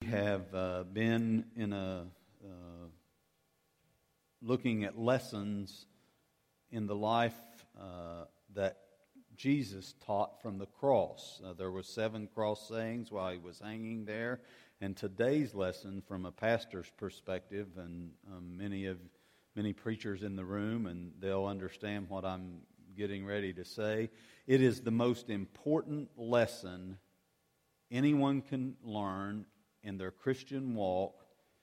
have been in looking at lessons in the life that Jesus taught from the cross. There were 7 cross sayings while he was hanging there, and today's lesson from a pastor's perspective, and many preachers in the room, and they'll understand what I'm getting ready to say. It is the most important lesson anyone can learn in their Christian walk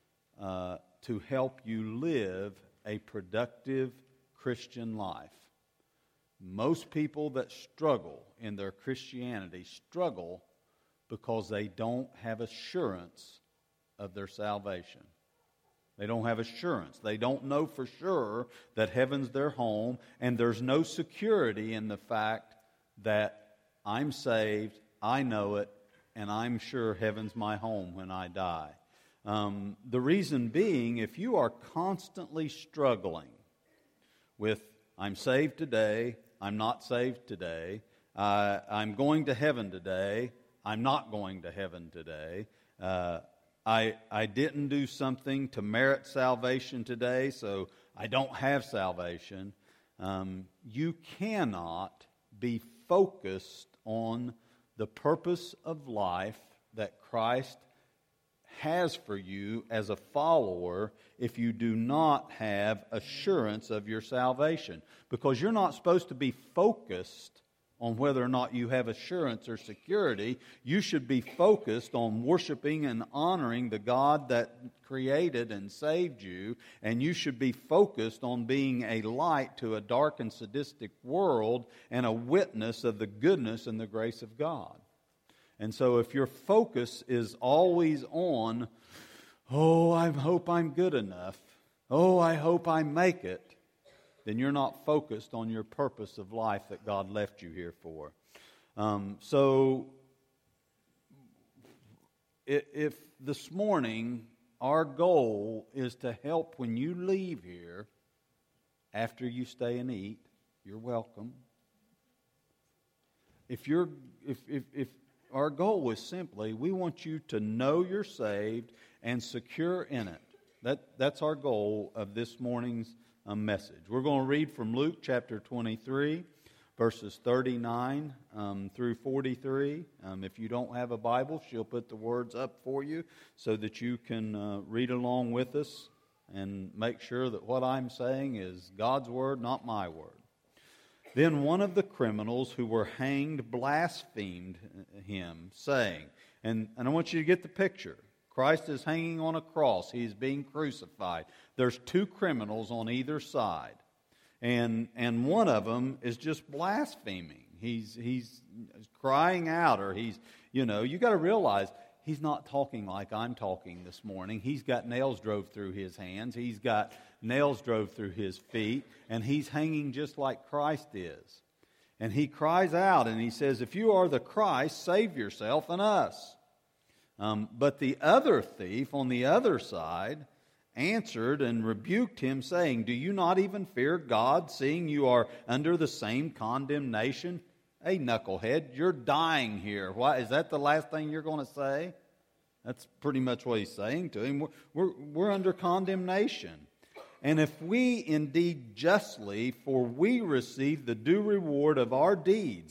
to help you live a productive Christian life. Most people that struggle in their Christianity struggle because they don't have assurance of their salvation. They don't have assurance. They don't know for sure that heaven's their home, and there's no security in the fact that I'm saved, I know it, and I'm sure heaven's my home when I die. The reason being, if you are constantly struggling with, I'm saved today, I'm not saved today, I'm going to heaven today, I'm not going to heaven today, I didn't do something to merit salvation today, so I don't have salvation. You cannot be focused on the purpose of life that Christ has for you as a follower if you do not have assurance of your salvation. Because you're not supposed to be focused on whether or not you have assurance or security. You should be focused on worshiping and honoring the God that created and saved you, and you should be focused on being a light to a dark and sadistic world and a witness of the goodness and the grace of God. And so if your focus is always on, I hope I'm good enough, I hope I make it, then you're not focused on your purpose of life that God left you here for. So if this morning our goal is to help when you leave here, after you stay and eat, you're welcome. If our goal is simply, we want you to know you're saved and secure in it. That's our goal of this morning's message. We're going to read from Luke chapter 23, verses 39 through 43. If you don't have a Bible, she'll put the words up for you so that you can read along with us and make sure that what I'm saying is God's word, not my word. Then one of the criminals who were hanged blasphemed him, saying, and I want you to get the picture. Christ is hanging on a cross. He's being crucified. There's 2 criminals on either side. And one of them is just blaspheming. He's crying out, or you got to realize he's not talking like I'm talking this morning. He's got nails drove through his hands. He's got nails drove through his feet, and he's hanging just like Christ is. And he cries out and he says, if you are the Christ, save yourself and us. But the other thief on the other side answered and rebuked him, saying, do you not even fear God, seeing you are under the same condemnation? Hey, knucklehead, you're dying here. Why, is that the last thing you're going to say? That's pretty much what he's saying to him. We're under condemnation. And if we indeed justly, for we receive the due reward of our deeds.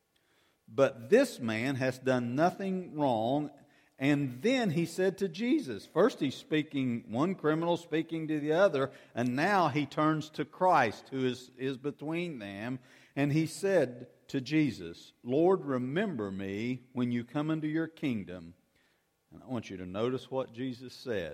But this man has done nothing wrong. And then he said to Jesus, first he's speaking, one criminal speaking to the other, and now he turns to Christ who is between them. And he said to Jesus, Lord, remember me when you come into your kingdom. And I want you to notice what Jesus said.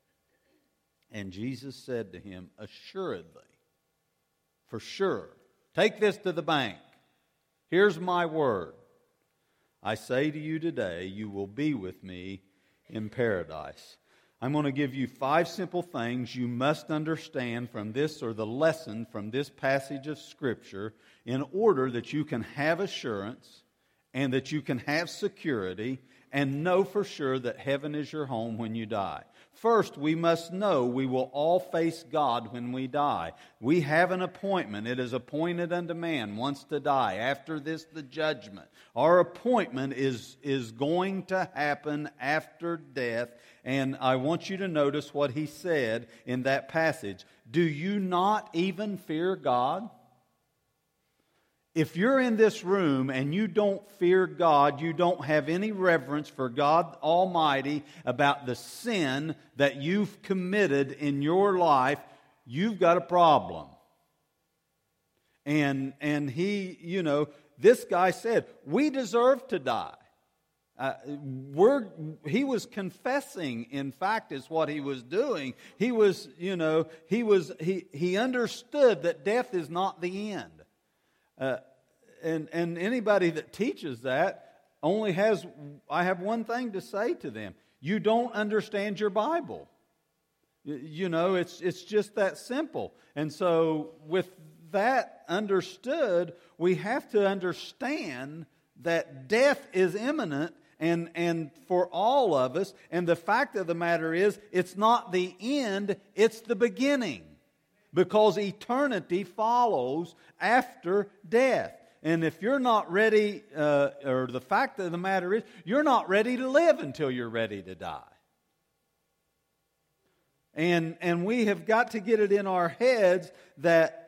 And Jesus said to him, assuredly, for sure, take this to the bank. Here's my word. I say to you today, you will be with me in paradise. I'm going to give you 5 simple things you must understand from this, or the lesson from this passage of Scripture, in order that you can have assurance and that you can have security and know for sure that heaven is your home when you die. First, we must know we will all face God when we die. We have an appointment. It is appointed unto man once to die. After this, the judgment. Our appointment is going to happen after death. And I want you to notice what he said in that passage. Do you not even fear God? If you're in this room and you don't fear God, you don't have any reverence for God Almighty about the sin that you've committed in your life, you've got a problem. And he, this guy said, we deserve to die. He was confessing, in fact, is what he was doing. He understood that death is not the end. And anybody that teaches that I have one thing to say to them. You don't understand your Bible. It's just that simple. And so with that understood, we have to understand that death is imminent and for all of us. And the fact of the matter is, it's not the end, it's the beginning. Because eternity follows after death. And if you're not ready, or the fact of the matter is, you're not ready to live until you're ready to die. And we have got to get it in our heads that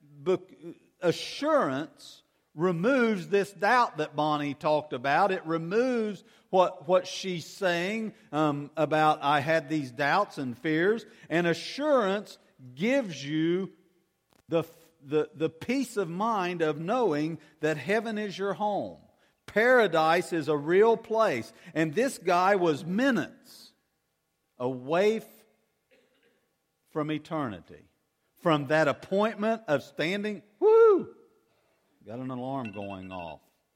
assurance removes this doubt that Bonnie talked about. It removes what she's saying about I had these doubts and fears. And assurance gives you the peace of mind of knowing that heaven is your home. Paradise is a real place. And this guy was minutes away from eternity. From that appointment of standing, got an alarm going off.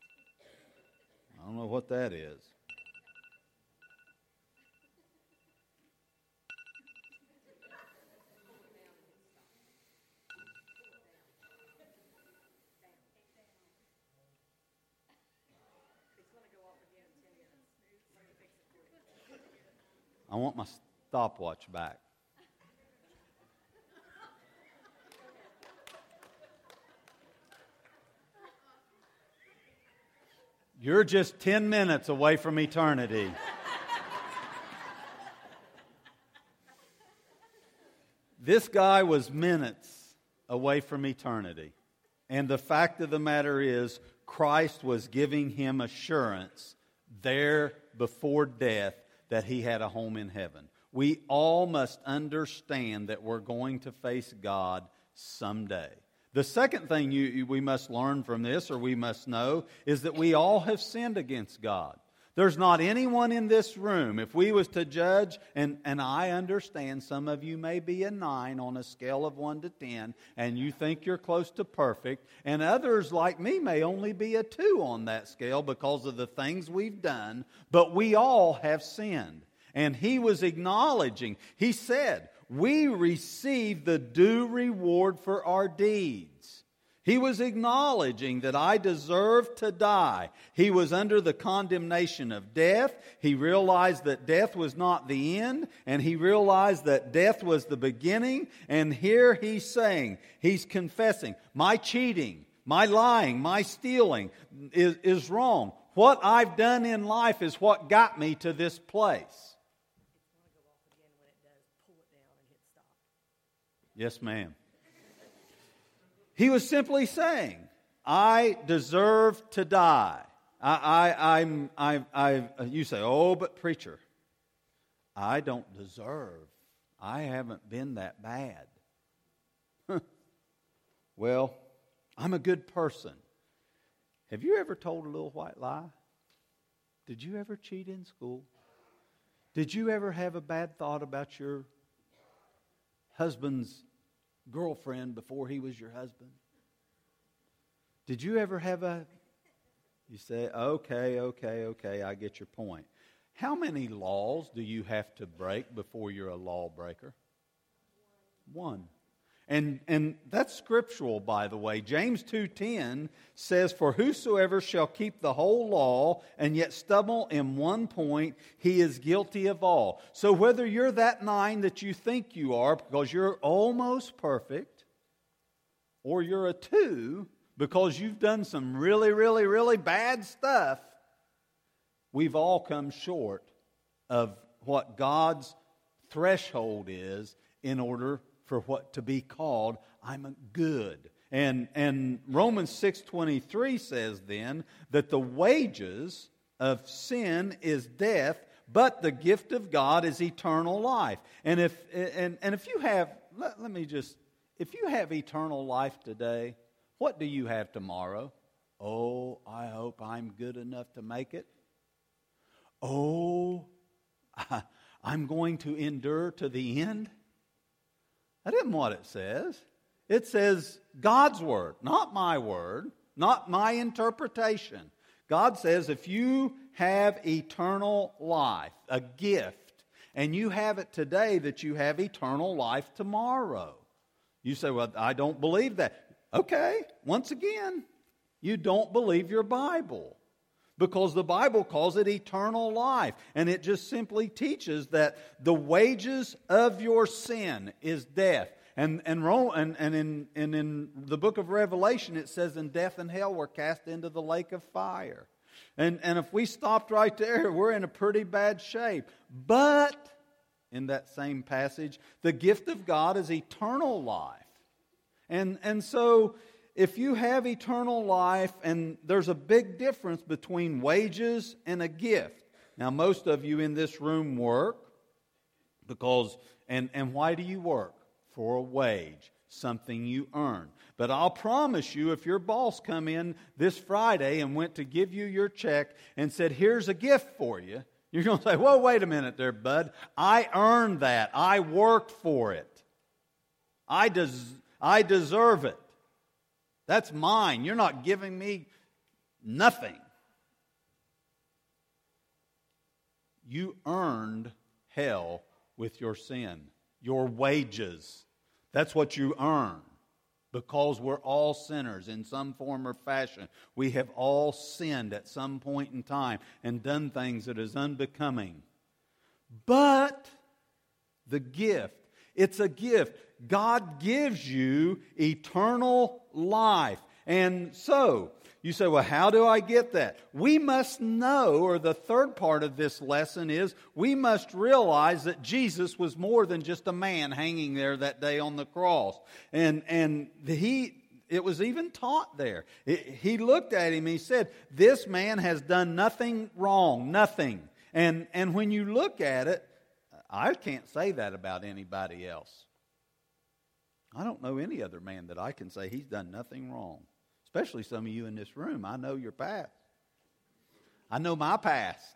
I don't know what that is. I want my stopwatch back. You're just 10 minutes away from eternity. This guy was minutes away from eternity. And the fact of the matter is, Christ was giving him assurance there before death that he had a home in heaven. We all must understand that we're going to face God someday. The second thing we must learn from this, or we must know, is that we all have sinned against God. There's not anyone in this room, if we was to judge, and I understand some of you may be a 9 on a scale of 1 to 10, and you think you're close to perfect, and others like me may only be a 2 on that scale because of the things we've done, but we all have sinned. And he was acknowledging, he said, we receive the due reward for our deeds. He was acknowledging that I deserved to die. He was under the condemnation of death. He realized that death was not the end, and he realized that death was the beginning. And here he's saying, he's confessing, my cheating, my lying, my stealing is wrong. What I've done in life is what got me to this place. Yes, ma'am. He was simply saying, I deserve to die. You say, oh, but preacher, I don't deserve. I haven't been that bad. Well, I'm a good person. Have you ever told a little white lie? Did you ever cheat in school? Did you ever have a bad thought about your husband's girlfriend before he was your husband? Did you ever have you say, okay, I get your point. How many laws do you have to break before you're a lawbreaker? One. And that's scriptural, by the way. James 2:10 says, "For whosoever shall keep the whole law and yet stumble in one point, he is guilty of all." So whether you're that 9 that you think you are because you're almost perfect, or you're a 2 because you've done some really, really, really bad stuff, we've all come short of what God's threshold is in order for what to be called, I'm good. And Romans 6:23 says then that the wages of sin is death, but the gift of God is eternal life. And if you have, if you have eternal life today, what do you have tomorrow? Oh, I hope I'm good enough to make it. Oh, I'm going to endure to the end. That isn't what it says. It says God's word, not my word, not my interpretation. God says if you have eternal life, a gift, and you have it today, that you have eternal life tomorrow. You say, well, I don't believe that. Okay, once again, you don't believe your Bible. Because the Bible calls it eternal life. And it just simply teaches that the wages of your sin is death. And in the book of Revelation it says, "And death and hell were cast into the lake of fire." And if we stopped right there, we're in a pretty bad shape. But in that same passage, the gift of God is eternal life. And so if you have eternal life, and there's a big difference between wages and a gift. Now, most of you in this room work because, and why do you work? For a wage, something you earn. But I'll promise you, if your boss come in this Friday and went to give you your check and said, "Here's a gift for you," you're going to say, "Well, wait a minute there, bud. I earned that. I worked for it. I deserve it. That's mine. You're not giving me nothing." You earned hell with your sin. Your wages. That's what you earn. Because we're all sinners in some form or fashion. We have all sinned at some point in time and done things that is unbecoming. But the gift, it's a gift. God gives you eternal life. And so, you say, well, how do I get that? We must know, or the third part of this lesson is, we must realize that Jesus was more than just a man hanging there that day on the cross. And it was even taught there. He looked at him and he said, "This man has done nothing wrong, nothing." And when you look at it, I can't say that about anybody else. I don't know any other man that I can say he's done nothing wrong. Especially some of you in this room. I know your past. I know my past.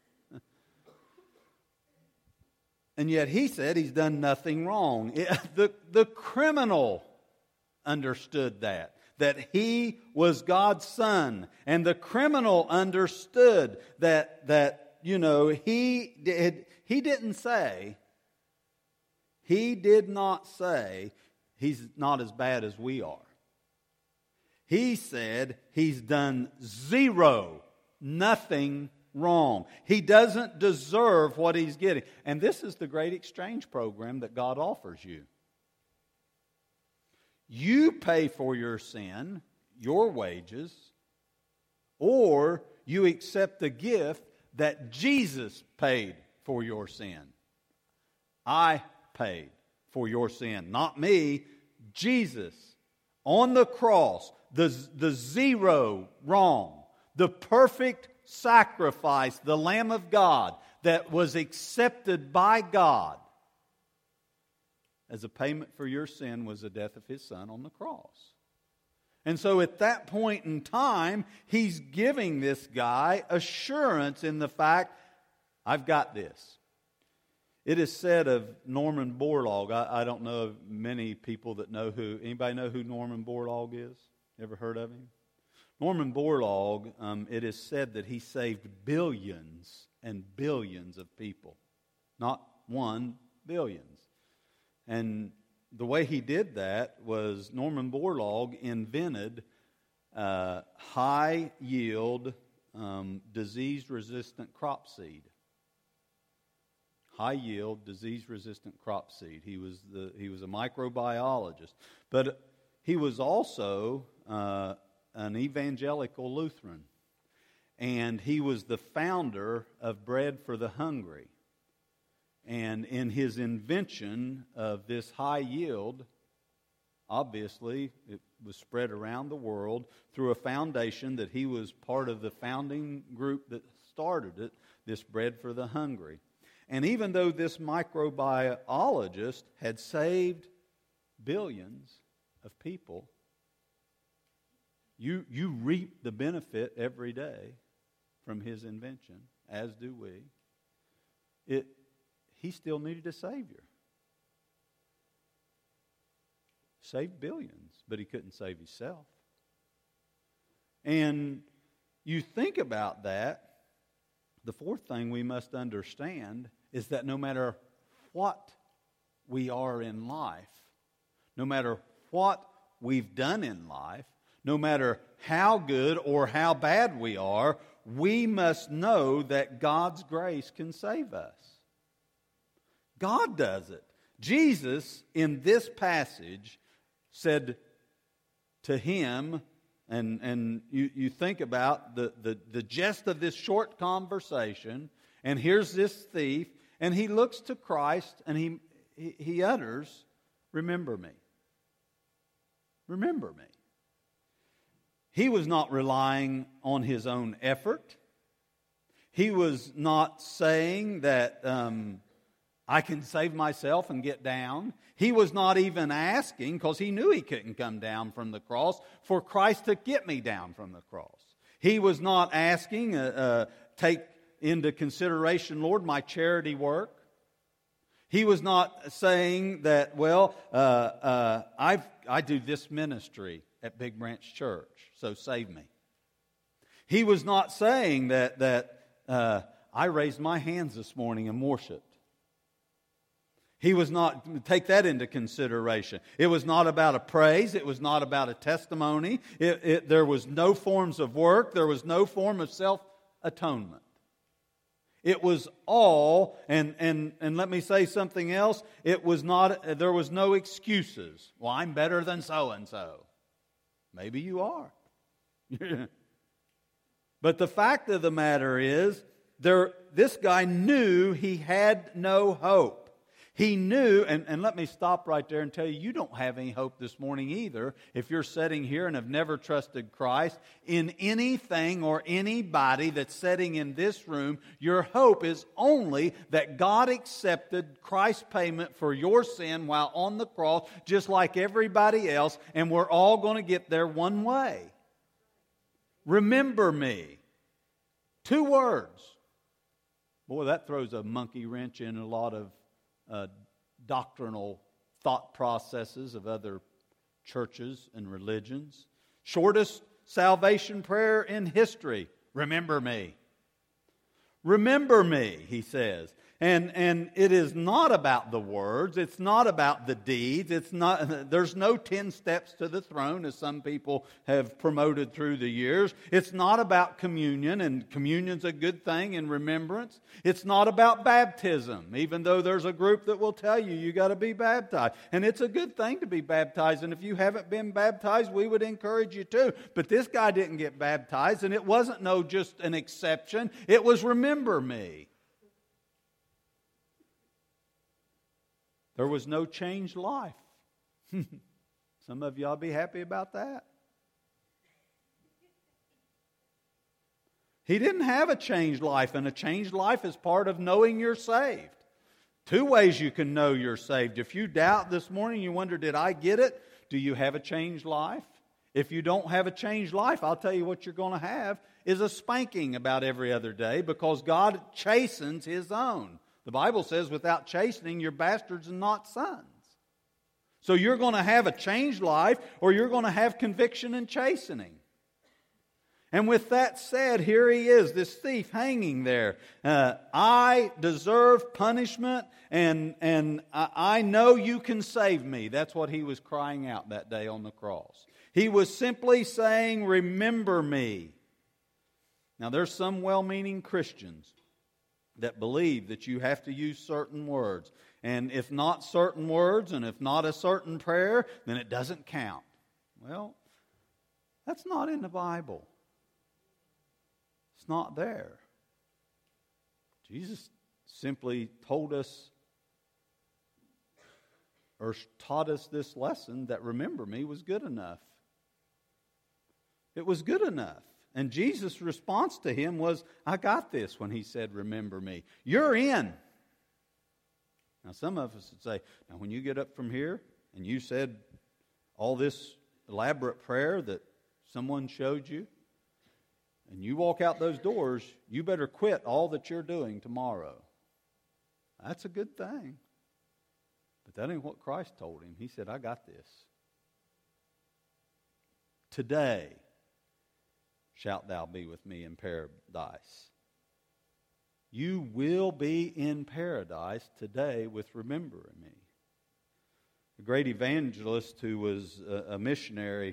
And yet he said he's done nothing wrong. The criminal understood that he was God's son. And the criminal understood that he did not say he's not as bad as we are. He said he's done nothing wrong. He doesn't deserve what he's getting. And this is the great exchange program that God offers you. You pay for your sin, your wages, or you accept the gift that Jesus paid for your sin. I paid for your sin. Not me, Jesus. On the cross, the zero wrong, the perfect sacrifice, the Lamb of God that was accepted by God as a payment for your sin was the death of His Son on the cross. And so at that point in time, He's giving this guy assurance in the fact, I've got this. It is said of Norman Borlaug, I don't know of many people that know anybody know who Norman Borlaug is? Ever heard of him? Norman Borlaug, it is said that he saved billions and billions of people. Not one, billions. And the way he did that was Norman Borlaug invented high-yield, disease-resistant crop seed. High-yield, disease-resistant crop seed. He was a microbiologist, but he was also an evangelical Lutheran, and he was the founder of Bread for the Hungry. And in his invention of this high yield, obviously it was spread around the world through a foundation that he was part of the founding group that started it, this Bread for the Hungry. And even though this microbiologist had saved billions of people, you reap the benefit every day from his invention, as do we. He still needed a Savior. Saved billions, but he couldn't save himself. And you think about that, the fourth thing we must understand is that no matter what we are in life, no matter what we've done in life, no matter how good or how bad we are, we must know that God's grace can save us. God does it. Jesus, in this passage, said to him, and you think about the gist of this short conversation, and here's this thief, and he looks to Christ, and he utters, "Remember me. Remember me." He was not relying on his own effort. He was not saying that I can save myself and get down. He was not even asking, because he knew he couldn't come down from the cross, for Christ to get me down from the cross. He was not asking, take into consideration, Lord, my charity work. He was not saying that, well, I do this ministry at Big Branch Church, so save me. He was not saying that I raised my hands this morning and worshiped. He was not, take that into consideration. It was not about a praise. It was not about a testimony. There was no forms of work. There was no form of self-atonement. It was all, and let me say something else, it was not, there was no excuses. Well, I'm better than so-and-so. Maybe you are. But the fact of the matter is, this guy knew he had no hope. He knew, and let me stop right there and tell you, you don't have any hope this morning either if you're sitting here and have never trusted Christ in anything or anybody that's sitting in this room. Your hope is only that God accepted Christ's payment for your sin while on the cross, just like everybody else, and we're all going to get there one way. Remember me. 2 words. Boy, that throws a monkey wrench in a lot of doctrinal thought processes of other churches and religions. Shortest salvation prayer in history. Remember me. Remember me, he says. And it is not about the words. It's not about the deeds. There's no 10 steps to the throne, as some people have promoted through the years. It's not about communion, and communion's a good thing in remembrance. It's not about baptism, even though there's a group that will tell you got to be baptized. And it's a good thing to be baptized. And if you haven't been baptized, we would encourage you to. But this guy didn't get baptized, and it wasn't just an exception. It was remember me. There was no changed life. Some of y'all be happy about that. He didn't have a changed life, and a changed life is part of knowing you're saved. 2 ways you can know you're saved. If you doubt this morning, you wonder, did I get it? Do you have a changed life? If you don't have a changed life, I'll tell you what you're going to have is a spanking about every other day, because God chastens His own. The Bible says, without chastening, you're bastards and not sons. So you're going to have a changed life, or you're going to have conviction and chastening. And with that said, here he is, this thief hanging there. I deserve punishment, and I know you can save me. That's what he was crying out that day on the cross. He was simply saying, remember me. Now, there's some well-meaning Christians that believe that you have to use certain words. And if not certain words, and if not a certain prayer, then it doesn't count. Well, that's not in the Bible. It's not there. Jesus simply told us or taught us this lesson that remember me was good enough. It was good enough. And Jesus' response to him was, I got this, when he said, remember me. You're in. Now, some of us would say, now when you get up from here and you said all this elaborate prayer that someone showed you, and you walk out those doors, you better quit all that you're doing tomorrow. That's a good thing. But that ain't what Christ told him. He said, I got this. Today shalt thou be with me in paradise. You will be in paradise today with remembering me. A great evangelist who was a missionary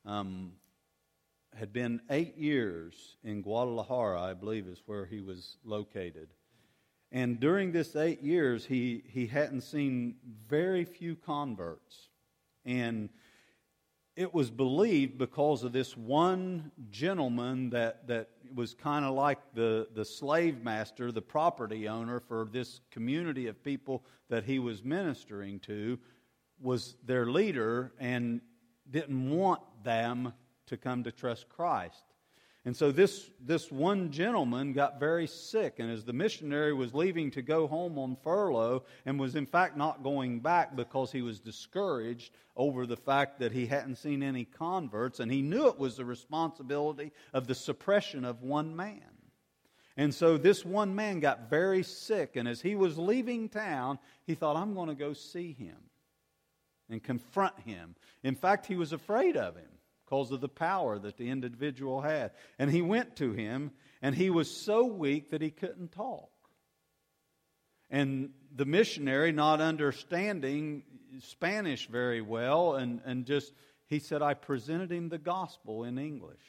had been 8 years in Guadalajara, I believe is where he was located. And during this 8 years, he hadn't seen very few converts. And it was believed because of this one gentleman that was kind of like the slave master, the property owner for this community of people that he was ministering to, was their leader and didn't want them to come to trust Christ. And so this one gentleman got very sick, and as the missionary was leaving to go home on furlough, and was in fact not going back because he was discouraged over the fact that he hadn't seen any converts, and he knew it was the responsibility of the suppression of one man. And so this one man got very sick, and as he was leaving town, he thought, I'm going to go see him and confront him. In fact, he was afraid of him because of the power that the individual had. And he went to him, and he was so weak that he couldn't talk. And the missionary, not understanding Spanish very well, and just, he said, I presented him the gospel in English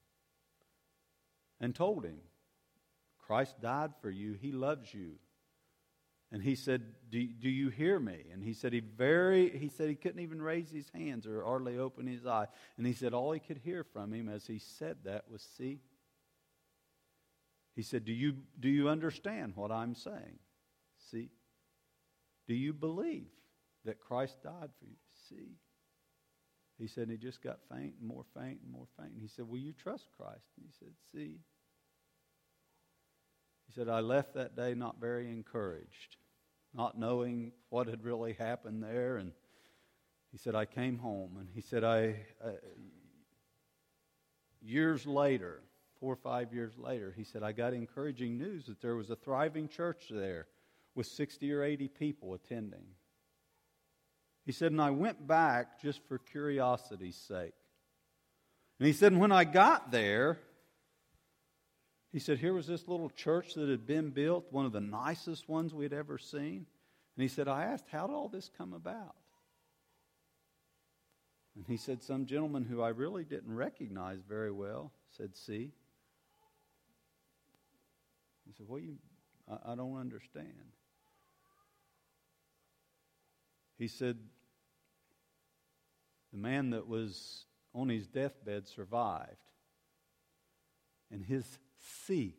and told him, Christ died for you. He loves you. And he said, do you hear me? And he said he couldn't even raise his hands or hardly open his eye. And he said all he could hear from him as he said that was, see? He said, do you understand what I'm saying? See? Do you believe that Christ died for you? See? He said, and he just got faint and more faint and more faint. And he said, will you trust Christ? And he said, see? He said, I left that day not very encouraged, not knowing what had really happened there. And he said, I came home. And he said, years later, 4 or 5 years later, he said, I got encouraging news that there was a thriving church there with 60 or 80 people attending. He said, and I went back just for curiosity's sake. And he said, and when I got there, he said, here was this little church that had been built, one of the nicest ones we'd ever seen. And he said, I asked, how did all this come about? And he said, some gentleman who I really didn't recognize very well said, see? He said, well, I don't understand. He said, the man that was on his deathbed survived. And his see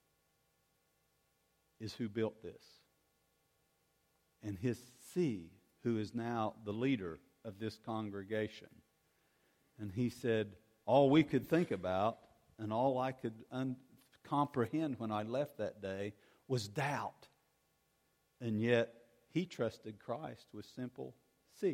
is who built this. And his see who is now the leader of this congregation. And he said, all we could think about and all I could comprehend when I left that day was doubt. And yet he trusted Christ with simple see.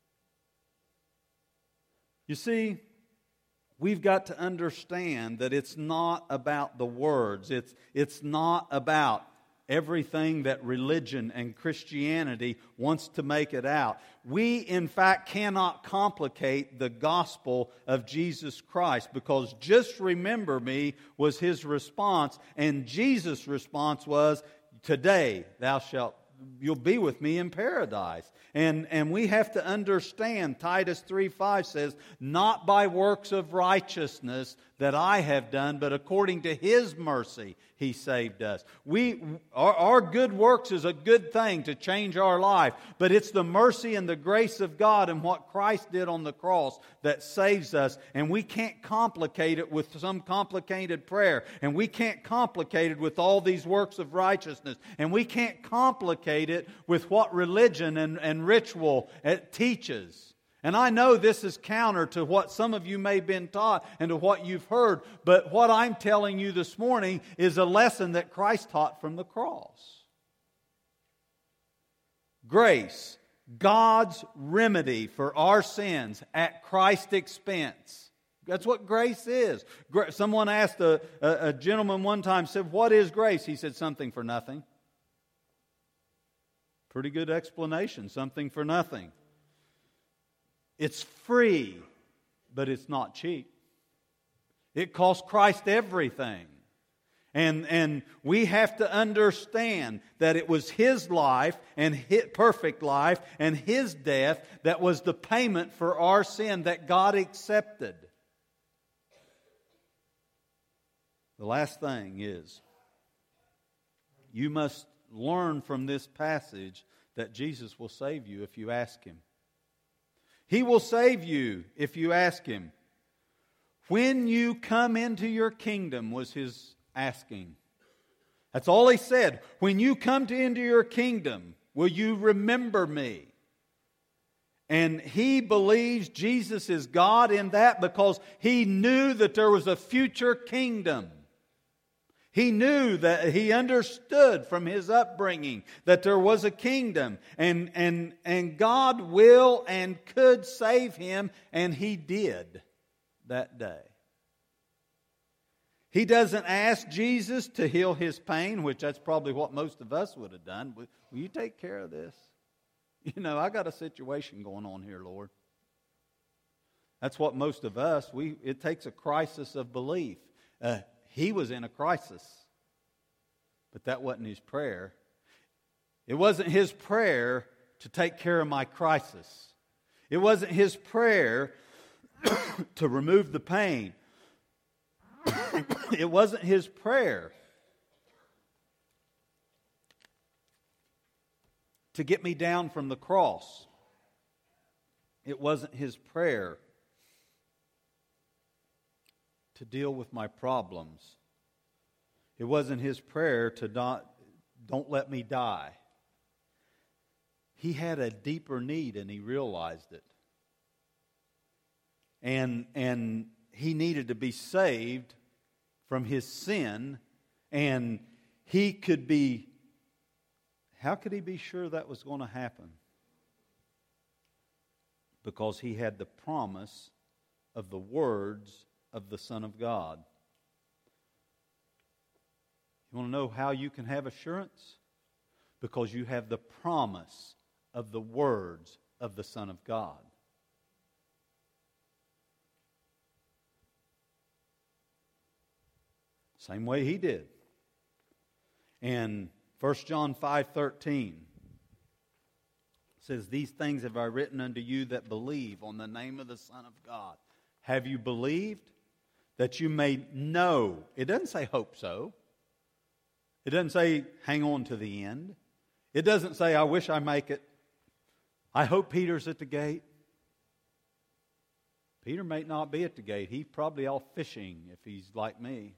You see, we've got to understand that it's not about the words. It's not about everything that religion and Christianity wants to make it out. We, in fact, cannot complicate the gospel of Jesus Christ, because "just remember me" was his response, and Jesus' response was, "Today you'll be with me in paradise." And we have to understand, Titus 3:5 says, "Not by works of righteousness that I have done, but according to His mercy He saved us." Our good works is a good thing to change our life, but it's the mercy and the grace of God and what Christ did on the cross that saves us. And we can't complicate it with some complicated prayer, and we can't complicate it with all these works of righteousness, and we can't complicate it with what religion and ritual it teaches. And I know this is counter to what some of you may have been taught and to what you've heard, but what I'm telling you this morning is a lesson that Christ taught from the cross. Grace, God's remedy for our sins at Christ's expense. That's what grace is. Someone asked a gentleman one time, said, "What is grace?" He said, "Something for nothing." Pretty good explanation, something for nothing. It's free, but it's not cheap. It cost Christ everything. And we have to understand that it was His life, and His perfect life, and His death that was the payment for our sin that God accepted. The last thing is, you must learn from this passage that Jesus will save you if you ask Him. He will save you if you ask Him. When you come into your kingdom was His asking. That's all He said. When you come into your kingdom, will you remember me? And he believes Jesus is God in that because he knew that there was a future kingdom. He knew that, he understood from his upbringing that there was a kingdom, and God will and could save him, and He did that day. He doesn't ask Jesus to heal his pain, which that's probably what most of us would have done. Will you take care of this? You know, I got a situation going on here, Lord. That's what most of us, it takes a crisis of belief. He was in a crisis, but that wasn't his prayer. It wasn't his prayer to take care of my crisis. It wasn't his prayer to remove the pain. It wasn't his prayer to get me down from the cross. It wasn't his prayer to deal with my problems. It wasn't his prayer to don't let me die. He had a deeper need and he realized it. And he needed to be saved from his sin, and he could be, how could he be sure that was going to happen? Because he had the promise of the words of the Son of God. You want to know how you can have assurance? Because you have the promise of the words of the Son of God. Same way he did. And 1 John 5:13 says, "These things have I written unto you that believe on the name of the Son of God." Have you believed? That you may know. It doesn't say hope so. It doesn't say hang on to the end. It doesn't say I wish I make it. I hope Peter's at the gate. Peter may not be at the gate. He's probably off fishing if he's like me.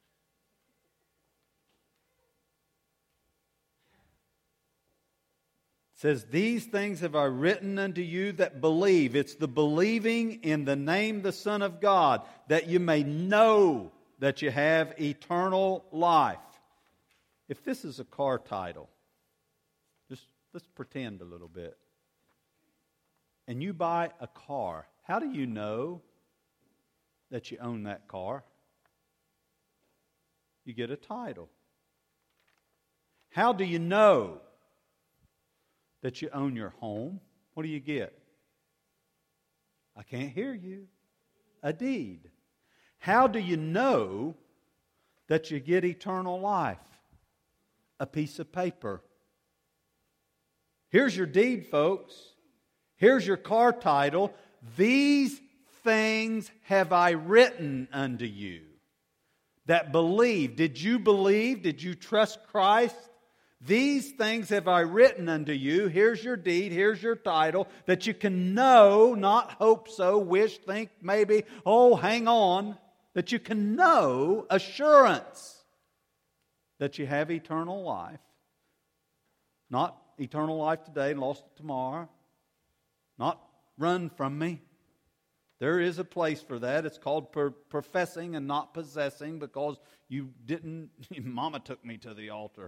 It says, "These things have I written unto you that believe." It's the believing in the name of the Son of God, that you may know that you have eternal life. If this is a car title, just let's pretend a little bit. And you buy a car, how do you know that you own that car? You get a title. How do you know that you own your home? What do you get? I can't hear you. A deed. How do you know that you get eternal life? A piece of paper. Here's your deed, folks. Here's your car title. These things have I written unto you that believe. Did you believe? Did you trust Christ? These things have I written unto you. Here's your deed. Here's your title. That you can know, not hope so, wish, think, maybe, oh, hang on. That you can know assurance that you have eternal life. Not eternal life today, lost it tomorrow. Not run from me. There is a place for that. It's called professing and not possessing, because you didn't, Mama took me to the altar.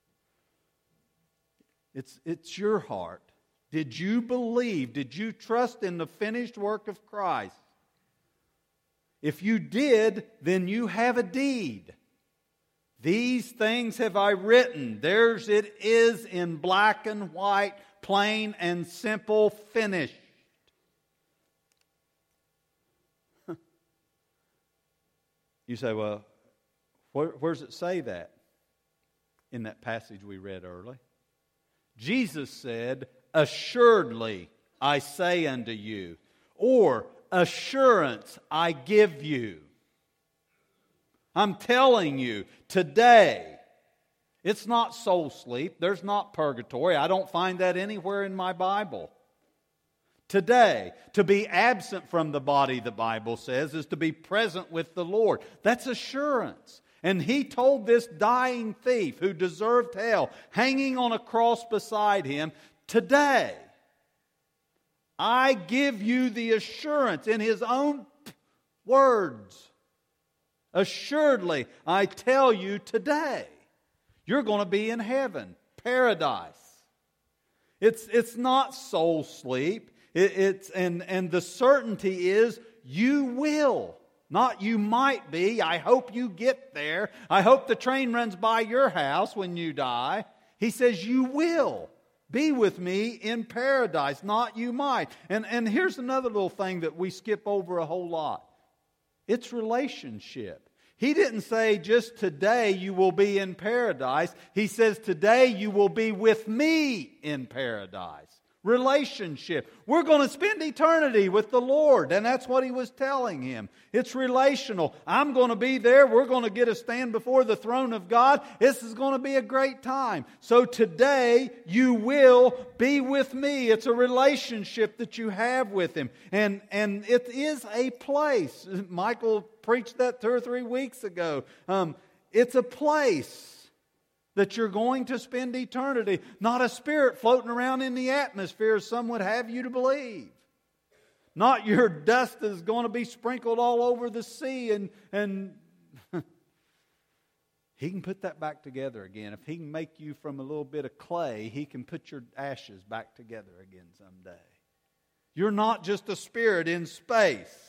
It's your heart. Did you believe? Did you trust in the finished work of Christ? If you did, then you have a deed. These things have I written. Theirs it is in black and white, plain and simple, finished. You say, well, where does it say that? In that passage we read early. Jesus said, assuredly I say unto you, or assurance I give you. I'm telling you, today, it's not soul sleep. There's not purgatory. I don't find that anywhere in my Bible. Today, to be absent from the body, the Bible says, is to be present with the Lord. That's assurance. And He told this dying thief who deserved hell, hanging on a cross beside Him, today, I give you the assurance in His own words. Assuredly, I tell you today, you're going to be in heaven, paradise. It's not soul sleep. And the certainty is you will. Not you might be. I hope you get there. I hope the train runs by your house when you die. He says you will be with me in paradise, not you might. And here's another little thing that we skip over a whole lot. It's relationship. He didn't say just today you will be in paradise. He says today you will be with me in paradise. Relationship. We're going to spend eternity with the Lord, and that's what He was telling him. It's relational. I'm going to be there. We're going to get to stand before the throne of God. This is going to be a great time. So today you will be with me. It's a relationship that you have with Him, and it is a place. Michael preached that 2 or 3 weeks ago. It's a place that you're going to spend eternity, not a spirit floating around in the atmosphere as some would have you to believe. Not your dust is going to be sprinkled all over the sea and He can put that back together again. If He can make you from a little bit of clay, He can put your ashes back together again someday. You're not just a spirit in space.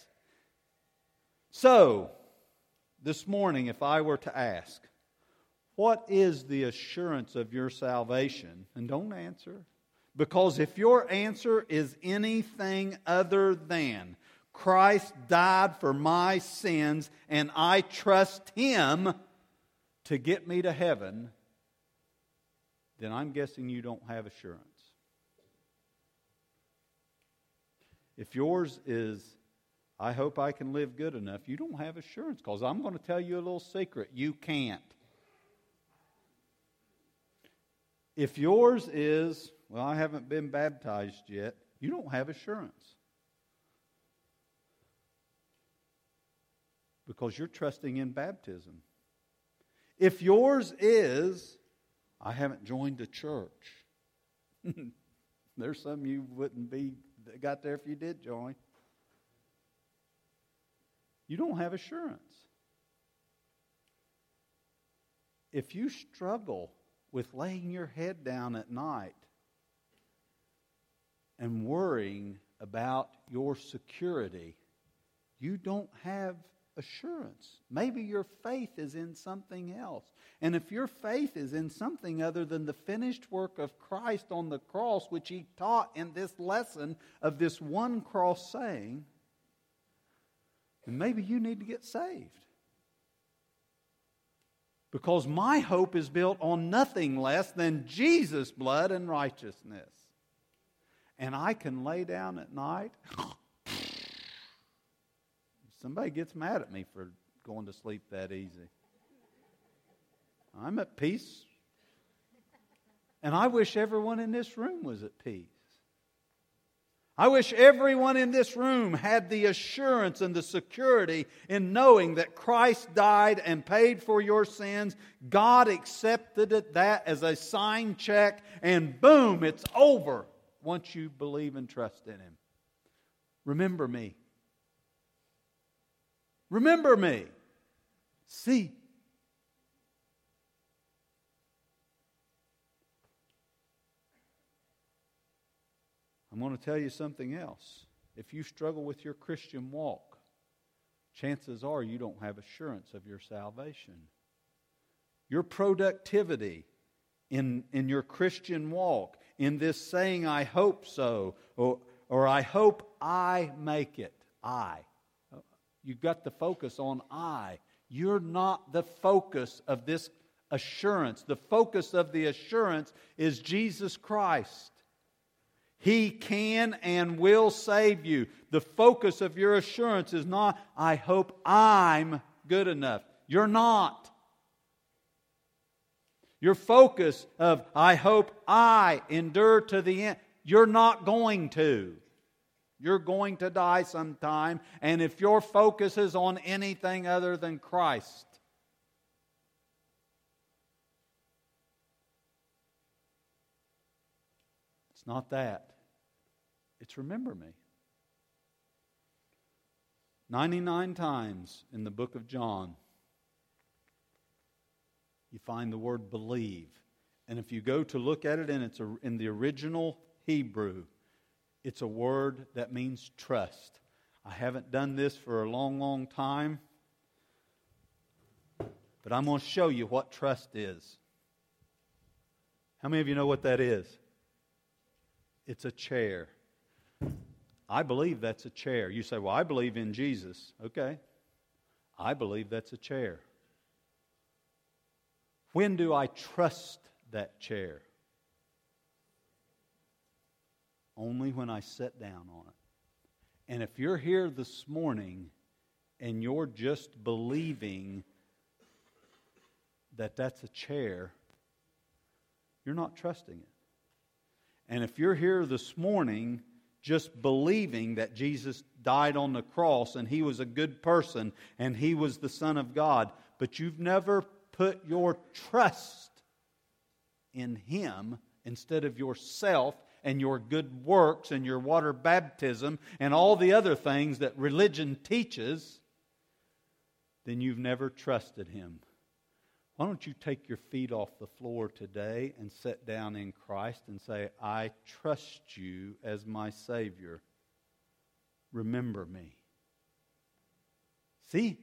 So, this morning, if I were to ask, what is the assurance of your salvation? And don't answer. Because if your answer is anything other than Christ died for my sins and I trust Him to get me to heaven, then I'm guessing you don't have assurance. If yours is, I hope I can live good enough, you don't have assurance, because I'm going to tell you a little secret. You can't. If yours is, well, I haven't been baptized yet, you don't have assurance. Because you're trusting in baptism. If yours is, I haven't joined a church. There's some you wouldn't be that got there if you did join. You don't have assurance. If you struggle with laying your head down at night and worrying about your security, you don't have assurance. Maybe your faith is in something else. And if your faith is in something other than the finished work of Christ on the cross, which He taught in this lesson of this one cross saying, then maybe you need to get saved. Because my hope is built on nothing less than Jesus' blood and righteousness. And I can lay down at night. Somebody gets mad at me for going to sleep that easy. I'm at peace. And I wish everyone in this room was at peace. I wish everyone in this room had the assurance and the security in knowing that Christ died and paid for your sins. God accepted that as a signed check, and boom, it's over once you believe and trust in Him. Remember me. Remember me. See. I'm going to tell you something else. If you struggle with your Christian walk, chances are you don't have assurance of your salvation. Your productivity in your Christian walk, in this saying, I hope so, or I hope I make it. I. You've got the focus on I. You're not the focus of this assurance. The focus of the assurance is Jesus Christ. He can and will save you. The focus of your assurance is not, I hope I'm good enough. You're not. Your focus of, I hope I endure to the end. You're not going to. You're going to die sometime. And if your focus is on anything other than Christ, it's not that. It's remember me. 99 times in the book of John, you find the word believe. And if you go to look at it, and it's in the original Hebrew, it's a word that means trust. I haven't done this for a long, long time, but I'm going to show you what trust is. How many of you know what that is? It's a chair. I believe that's a chair. You say, well, I believe in Jesus. Okay. I believe that's a chair. When do I trust that chair? Only when I sit down on it. And if you're here this morning and you're just believing that that's a chair, you're not trusting it. And if you're here this morning just believing that Jesus died on the cross and He was a good person and He was the Son of God, but you've never put your trust in Him instead of yourself and your good works and your water baptism and all the other things that religion teaches, then you've never trusted Him. Why don't you take your feet off the floor today and sit down in Christ and say, I trust you as my Savior. Remember me. See?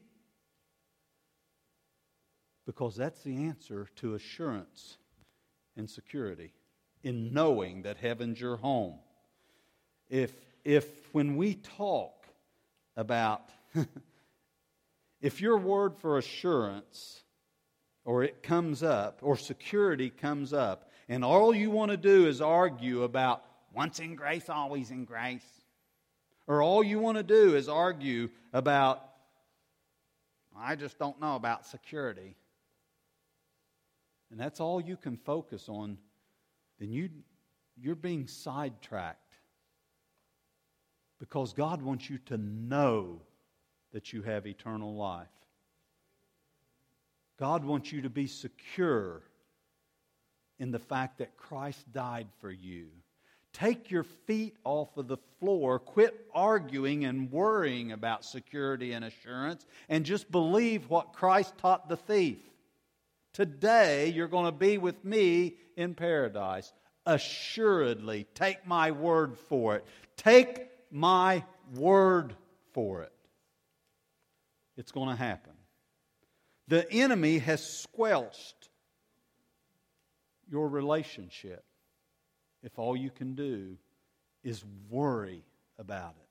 Because that's the answer to assurance and security in knowing that heaven's your home. If when we talk about, if your word for assurance, or it comes up, or security comes up, and all you want to do is argue about once in grace, always in grace, or all you want to do is argue about, I just don't know about security, and that's all you can focus on, then you're being sidetracked. Because God wants you to know that you have eternal life. God wants you to be secure in the fact that Christ died for you. Take your feet off of the floor. Quit arguing and worrying about security and assurance, and just believe what Christ taught the thief. Today, you're going to be with me in paradise. Assuredly, take my word for it. Take my word for it. It's going to happen. The enemy has squelched your relationship if all you can do is worry about it.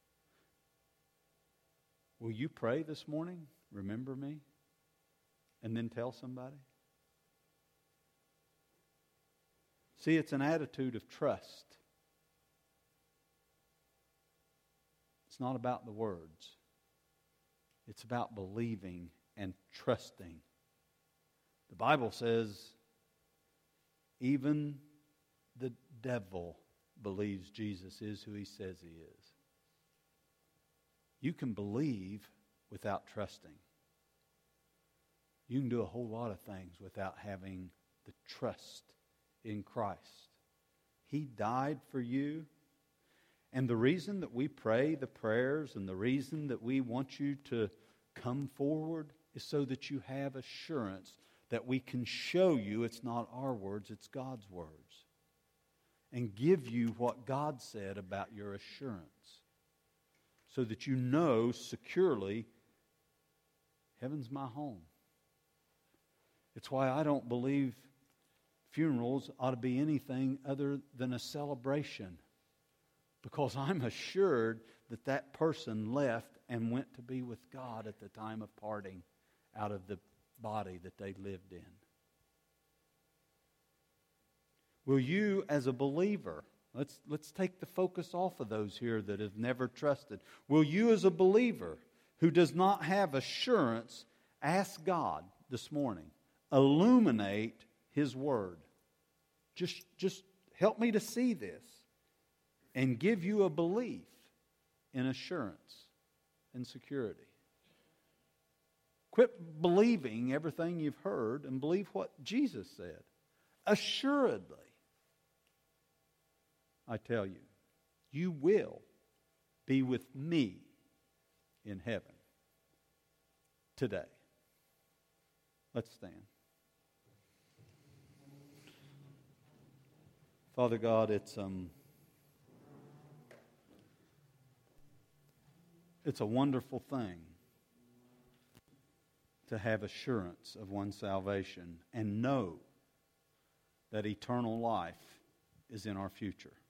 Will you pray this morning? Remember me? And then tell somebody? See, it's an attitude of trust. It's not about the words. It's about believing and trusting. The Bible says even the devil believes Jesus is who he says he is. You can believe without trusting. You can do a whole lot of things without having the trust in Christ. He died for you. And the reason that we pray the prayers and the reason that we want you to come forward is so that you have assurance that we can show you it's not our words, it's God's words. And give you what God said about your assurance. So that you know securely, heaven's my home. It's why I don't believe funerals ought to be anything other than a celebration. Because I'm assured that that person left and went to be with God at the time of parting out of the body that they lived in. Will you as a believer, let's take the focus off of those here that have never trusted. Will you as a believer who does not have assurance ask God this morning, illuminate His Word. Just help me to see this and give you a belief in assurance and security. Quit believing everything you've heard and believe what Jesus said. Assuredly, I tell you, you will be with me in heaven today. Let's stand. Father God, it's a wonderful thing to have assurance of one's salvation and know that eternal life is in our future.